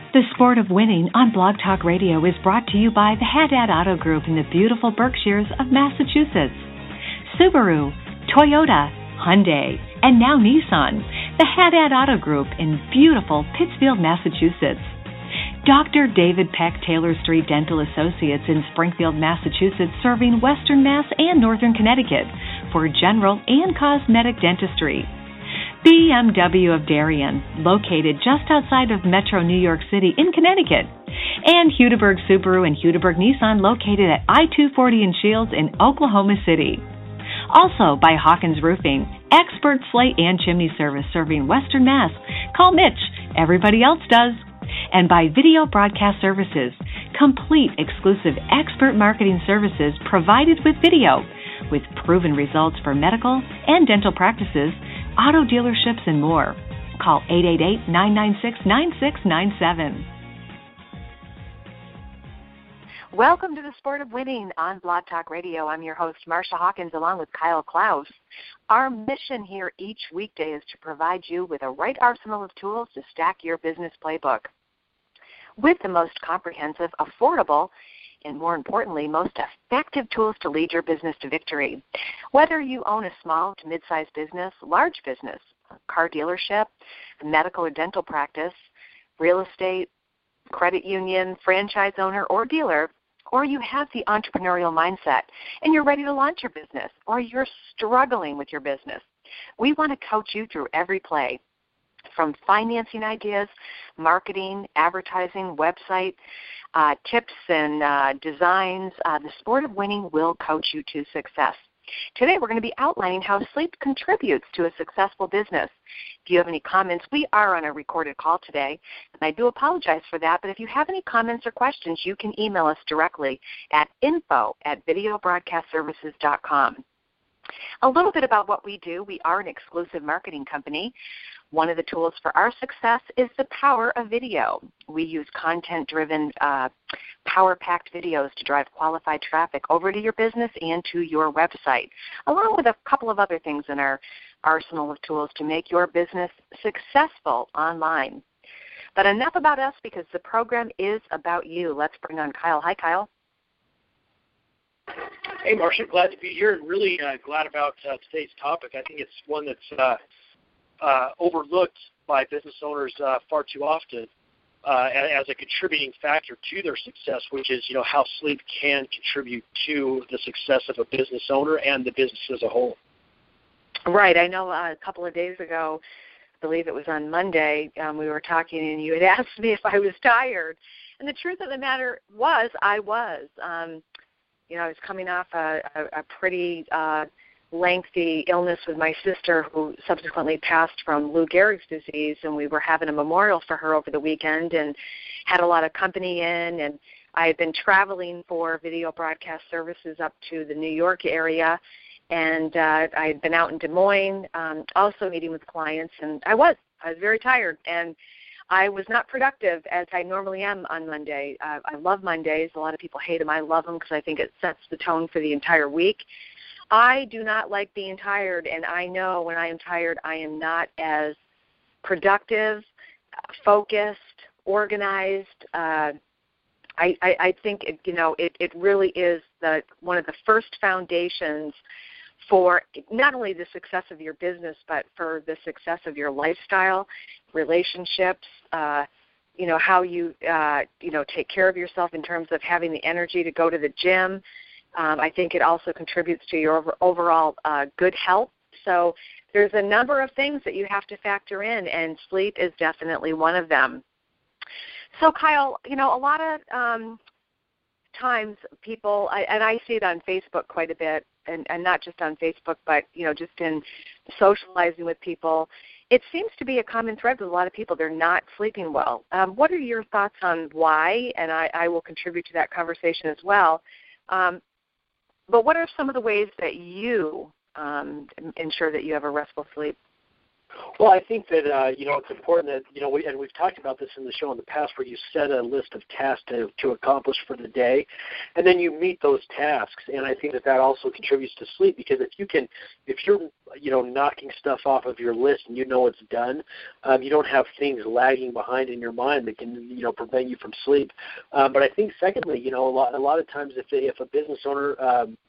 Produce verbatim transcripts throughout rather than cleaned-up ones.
The Sport of Winning on Blog Talk Radio is brought to you by the Haddad Auto Group in the beautiful Berkshires of Massachusetts. Subaru, Toyota, Hyundai, and now Nissan. The Haddad Auto Group in beautiful Pittsfield, Massachusetts. Doctor David Peck Taylor Street Dental Associates in Springfield, Massachusetts, serving Western Mass and Northern Connecticut for general and cosmetic dentistry. B M W of Darien, located just outside of Metro New York City in Connecticut. And Hudeberg Subaru and Hudeberg Nissan, located at I two forty in Shields in Oklahoma City. Also by Hawkins Roofing, expert slate and chimney service serving Western Mass. Call Mitch, everybody else does. And by Video Broadcast Services, complete exclusive expert marketing services provided with video, with proven results for medical and dental practices, auto dealerships, and more. Call eight eight eight, nine nine six, nine six nine seven. Welcome to the Sport of Winning on Blog Talk Radio. I'm your host, Marsha Hawkins, along with Kyle Klaus. Our mission here each weekday is to provide you with a right arsenal of tools to stack your business playbook with the most comprehensive, affordable, and more importantly, most effective tools to lead your business to victory. Whether you own a small to mid-sized business, large business, car dealership, medical or dental practice, real estate, credit union, franchise owner, or dealer, or you have the entrepreneurial mindset and you're ready to launch your business, or you're struggling with your business, we want to coach you through every play. From financing ideas, marketing, advertising, website, uh, tips and uh, designs, uh, the Sport of Winning will coach you to success. Today we're going to be outlining how sleep contributes to a successful business. If you have any comments, we are on a recorded call today, and I do apologize for that, but if you have any comments or questions, you can email us directly at info at video broadcast services dot com. A little bit about what we do. We are an exclusive marketing company. One of the tools for our success is the power of video. We use content-driven, uh, power-packed videos to drive qualified traffic over to your business and to your website, along with a couple of other things in our arsenal of tools to make your business successful online. But enough about us, because the program is about you. Let's bring on Kyle. Hi, Kyle. Hey, Marsha, glad to be here, and really uh, glad about uh, today's topic. I think it's one that's uh, uh, overlooked by business owners uh, far too often uh, as a contributing factor to their success, which is, you know, how sleep can contribute to the success of a business owner and the business as a whole. Right. I know uh, a couple of days ago, I believe it was on Monday, um, we were talking, and you had asked me if I was tired. And the truth of the matter was I was. Um, You know, I was coming off a, a, a pretty uh, lengthy illness with my sister, who subsequently passed from Lou Gehrig's disease, and we were having a memorial for her over the weekend and had a lot of company in. And I had been traveling for Video Broadcast Services up to the New York area, and uh, I had been out in Des Moines, um, also meeting with clients, and I was. I was very tired, and I was not productive as I normally am on Monday. Uh, I love Mondays. A lot of people hate them. I love them because I think it sets the tone for the entire week. I do not like being tired, and I know when I am tired, I am not as productive, focused, organized. Uh, I, I, I think it, you know it, it really is the one of the first foundations for not only the success of your business, but for the success of your lifestyle, relationships, uh, you know, how you, uh, you know, take care of yourself in terms of having the energy to go to the gym. Um, I think it also contributes to your over, overall uh, good health. So there's a number of things that you have to factor in, and sleep is definitely one of them. So, Kyle, you know, a lot of um, times people, I, and I see it on Facebook quite a bit, and, and not just on Facebook, but, you know, just in socializing with people, it seems to be a common thread with a lot of people. They're not sleeping well. Um, what are your thoughts on why? And I, I will contribute to that conversation as well. Um, but what are some of the ways that you um, ensure that you have a restful sleep? Well, I think that, uh, you know, it's important that, you know, we, and we've talked about this in the show in the past, where you set a list of tasks to, to accomplish for the day, and then you meet those tasks. And I think that that also contributes to sleep, because if you can, if you're you know, knocking stuff off of your list and you know it's done. Um, you don't have things lagging behind in your mind that can, you know, prevent you from sleep. Um, but I think, secondly, you know, a lot, a lot of times if if a business owner um,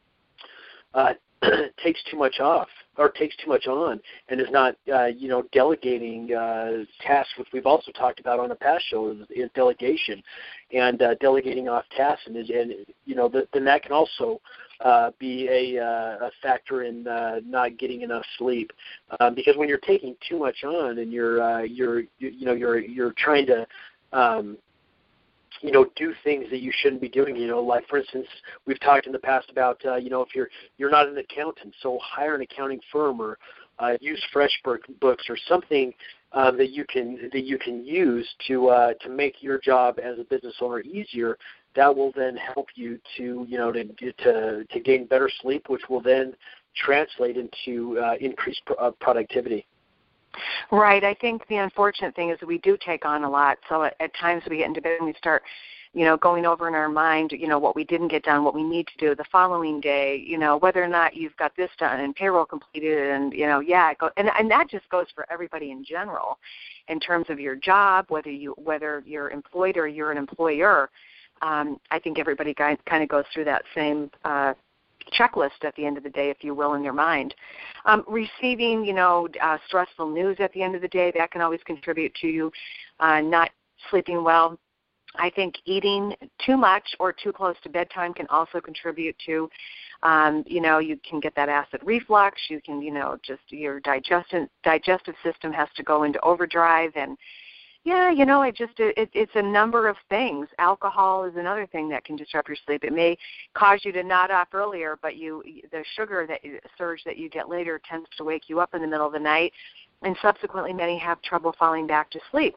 uh, takes too much off or takes too much on and is not, uh, you know, delegating uh, tasks, which we've also talked about on a past show, is, is delegation and uh, delegating off tasks, and, and you know, the, then that can also uh, be a, uh, a factor in uh, not getting enough sleep, um, because when you're taking too much on and you're, uh, you're, you, you know, you're, you're trying to, um, you know, do things that you shouldn't be doing. You know, like, for instance, we've talked in the past about, uh, you know, if you're you're not an accountant, so hire an accounting firm or uh, use FreshBooks or something uh, that you can that you can use to uh, to make your job as a business owner easier. That will then help you to, you know, to to to gain better sleep, which will then translate into uh, increased pro- uh, productivity. Right. I think the unfortunate thing is that we do take on a lot. So at, at times we get into bed and we start, you know, going over in our mind, you know, what we didn't get done, what we need to do the following day, you know, whether or not you've got this done and payroll completed, and, you know, yeah, it go, and, and that just goes for everybody in general in terms of your job, whether, you, whether you're employed or you're an employer. Um, I think everybody kind of goes through that same uh checklist at the end of the day, if you will, in your mind. Um, receiving, you know, uh, stressful news at the end of the day, that can always contribute to you uh, not sleeping well. I think eating too much or too close to bedtime can also contribute to, um, you know, you can get that acid reflux. You can, you know, just your digestive digestive system has to go into overdrive, and yeah, you know, it just it, it's a number of things. Alcohol is another thing that can disrupt your sleep. It may cause you to nod off earlier, but you the sugar that surge that you get later tends to wake you up in the middle of the night, and subsequently many have trouble falling back to sleep.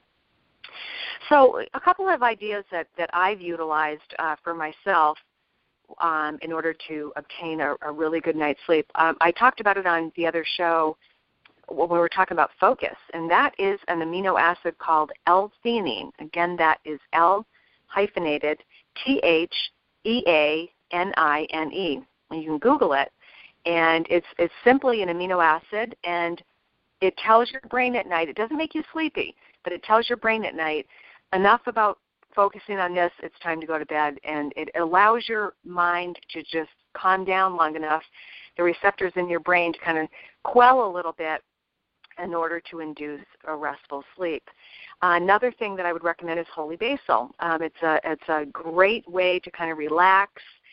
So a couple of ideas that, that I've utilized uh, for myself um, in order to obtain a, a really good night's sleep. Um, I talked about it on the other show when we were talking about focus, and that is an amino acid called L-theanine. Again, that is L hyphenated T H E A N I N E. And you can Google it, and it's it's simply an amino acid, and it tells your brain at night. It doesn't make you sleepy, but it tells your brain at night enough about focusing on this, it's time to go to bed, and it allows your mind to just calm down long enough, the receptors in your brain to kind of quell a little bit in order to induce a restful sleep. Uh, another thing that I would recommend is holy basil. Um, it's a it's a great way to kind of relax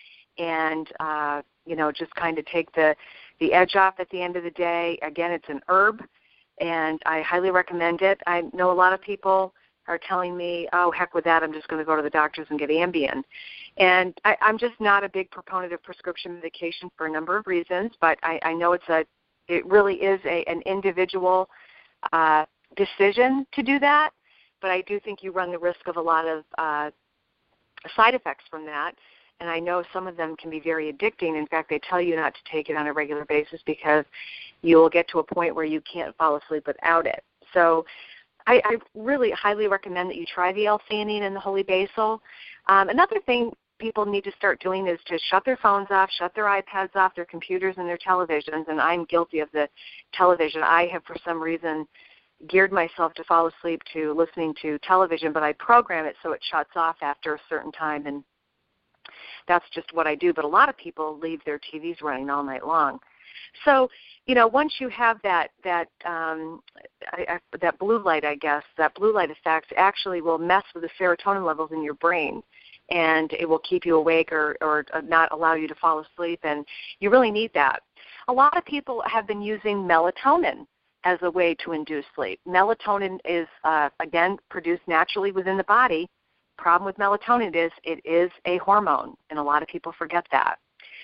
and uh, you know just kind of take the the edge off at the end of the day. Again, it's an herb, and I highly recommend it. I know a lot of people are telling me, oh, heck with that, I'm just going to go to the doctors and get Ambien. And I, I'm just not a big proponent of prescription medication for a number of reasons, but I, I know it's a It really is a, an individual uh, decision to do that, but I do think you run the risk of a lot of uh, side effects from that, and I know some of them can be very addicting. In fact, they tell you not to take it on a regular basis because you will get to a point where you can't fall asleep without it. So I, I really highly recommend that you try the L-theanine and the holy basil. Um, another thing people need to start doing is to shut their phones off, shut their iPads off, their computers and their televisions, and I'm guilty of the television. I have, for some reason, geared myself to fall asleep to listening to television, but I program it so it shuts off after a certain time, and that's just what I do. But a lot of people leave their T Vs running all night long. So, you know, once you have that that um, I, I, that blue light, I guess, that blue light effect actually will mess with the serotonin levels in your brain, and it will keep you awake or, or not allow you to fall asleep, and you really need that. A lot of people have been using melatonin as a way to induce sleep. Melatonin is, uh, again, produced naturally within the body. Problem with melatonin is it is a hormone, and a lot of people forget that.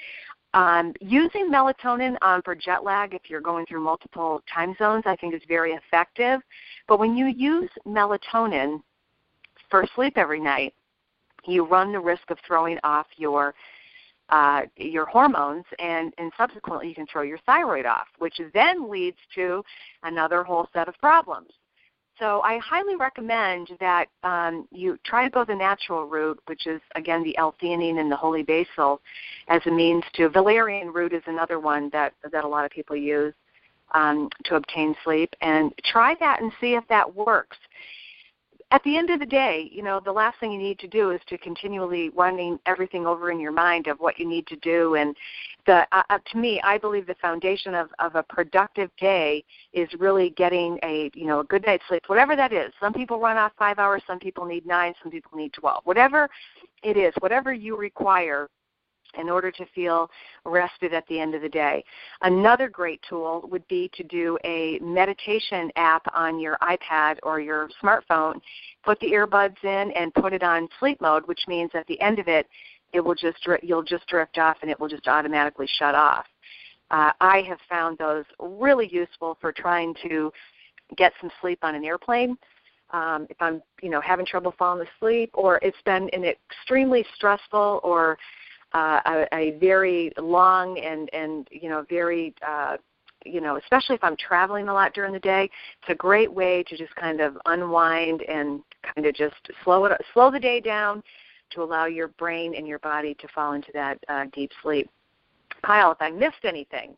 Um, using melatonin um, for jet lag, if you're going through multiple time zones, I think is very effective. But when you use melatonin for sleep every night, you run the risk of throwing off your uh, your hormones, and, and subsequently you can throw your thyroid off, which then leads to another whole set of problems. So I highly recommend that um, you try to go the natural route, which is, again, the L-theanine and the holy basil as a means to. Valerian root is another one that, that a lot of people use. um, to obtain sleep. And try that and see if that works. At the end of the day, you know, the last thing you need to do is to continually running everything over in your mind of what you need to do. And the uh, to me, I believe the foundation of, of a productive day is really getting a, you know, a good night's sleep, whatever that is. Some people run off five hours, some people need nine, some people need twelve. Whatever it is, whatever you require in order to feel rested at the end of the day. Another great tool would be to do a meditation app on your iPad or your smartphone. Put the earbuds in and put it on sleep mode, which means at the end of it, it will just you'll just drift off and it will just automatically shut off. Uh, I have found those really useful for trying to get some sleep on an airplane. Um, if I'm, you know, having trouble falling asleep, or it's been an extremely stressful or Uh, a, a very long and, and you know, very, uh, you know, especially if I'm traveling a lot during the day, it's a great way to just kind of unwind and kind of just slow it, slow the day down to allow your brain and your body to fall into that uh, deep sleep. Kyle, if I missed anything.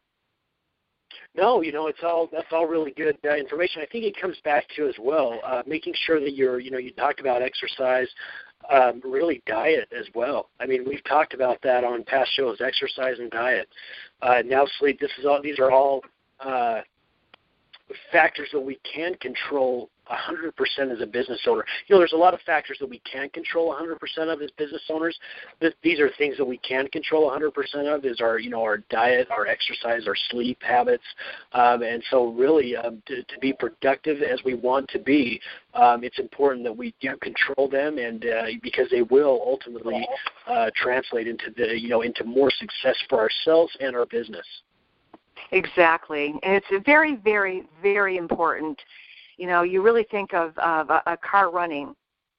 No, you know, it's all that's all really good uh, information. I think it comes back to as well, uh, making sure that you're, you know, you talked about exercise, um, really diet as well. I mean, we've talked about that on past shows, exercise and diet. Uh, now sleep. This is all. These are all uh, factors that we can control one hundred percent as a business owner. You know, there's a lot of factors that we can't control one hundred percent of as business owners. These are things that we can control one hundred percent of is our, you know, our diet, our exercise, our sleep habits. Um, and so really um, to, to be productive as we want to be, um, it's important that we do control them, and uh, because they will ultimately uh, translate into the, you know, into more success for ourselves and our business. Exactly. And it's very, very, very important. You know, you really think of, of a, a car running,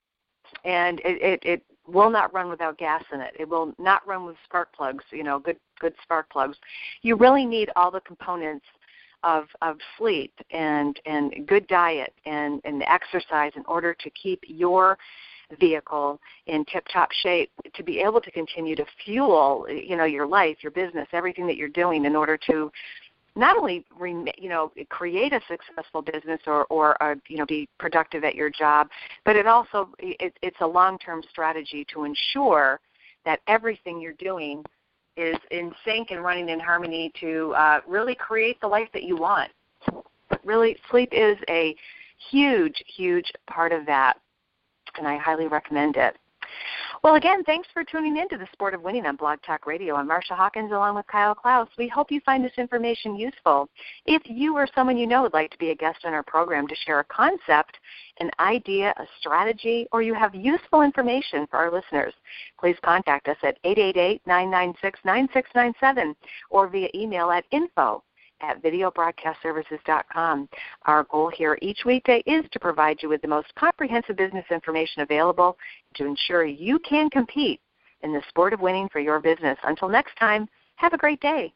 and it, it, it will not run without gas in it. It will not run with spark plugs, you know, good good spark plugs. You really need all the components of of sleep and, and good diet and, and exercise in order to keep your vehicle in tip-top shape, to be able to continue to fuel, you know, your life, your business, everything that you're doing in order to not only, you know, create a successful business or, or uh, you know, be productive at your job, but it also, it, it's a long-term strategy to ensure that everything you're doing is in sync and running in harmony to uh, really create the life that you want. But really, sleep is a huge, huge part of that, and I highly recommend it. Well, again, thanks for tuning in to The Sport of Winning on Blog Talk Radio. I'm Marsha Hawkins along with Kyle Klaus. We hope you find this information useful. If you or someone you know would like to be a guest on our program to share a concept, an idea, a strategy, or you have useful information for our listeners, please contact us at eight eight eight, nine nine six, nine six nine seven or via email at info at video broadcast services dot com. Our goal here each weekday is to provide you with the most comprehensive business information available to ensure you can compete in the sport of winning for your business. Until next time, have a great day.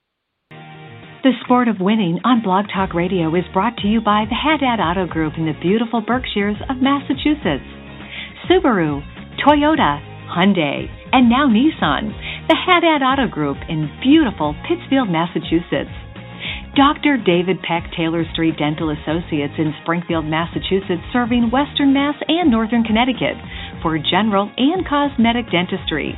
The Sport of Winning on Blog Talk Radio is brought to you by the Haddad Auto Group in the beautiful Berkshires of Massachusetts. Subaru, Toyota, Hyundai, and now Nissan. The Haddad Auto Group in beautiful Pittsfield, Massachusetts. Doctor David Peck Taylor Street Dental Associates in Springfield, Massachusetts, serving Western Mass and Northern Connecticut for general and cosmetic dentistry.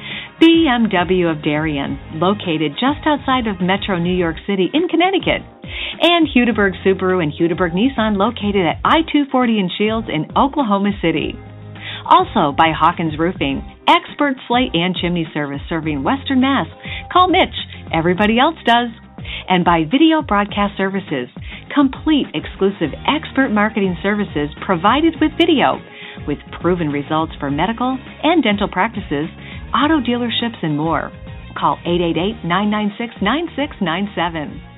B M W of Darien, located just outside of Metro New York City in Connecticut. And Hudiburg Subaru and Hudiburg Nissan, located at I two forty in Shields in Oklahoma City. Also by Hawkins Roofing, expert slate and chimney service serving Western Mass. Call Mitch. Everybody else does. And by Video Broadcast Services, complete exclusive expert marketing services provided with video, with proven results for medical and dental practices, auto dealerships, and more. Call eight eight eight, nine nine six, nine six nine seven.